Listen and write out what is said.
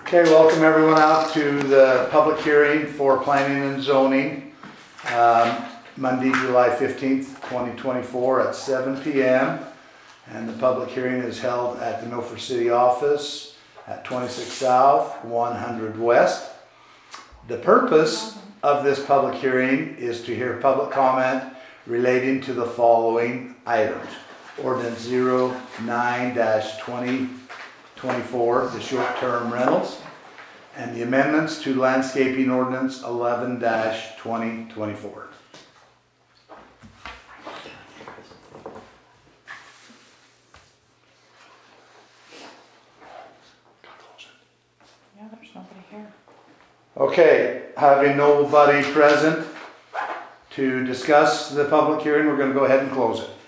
Okay, welcome everyone out to the public hearing for planning and zoning, Monday, July 15th, 2024 at 7 p.m. And the public hearing is held at the Milford City office at 26 South, 100 West. The purpose of this public hearing is to hear public comment relating to the following items. Ordinance 09-2024, the short-term rentals, and the amendments to landscaping ordinance 11-2024. Yeah, there's nobody here. Okay, having nobody present to discuss the public hearing, we're going to go ahead and close it.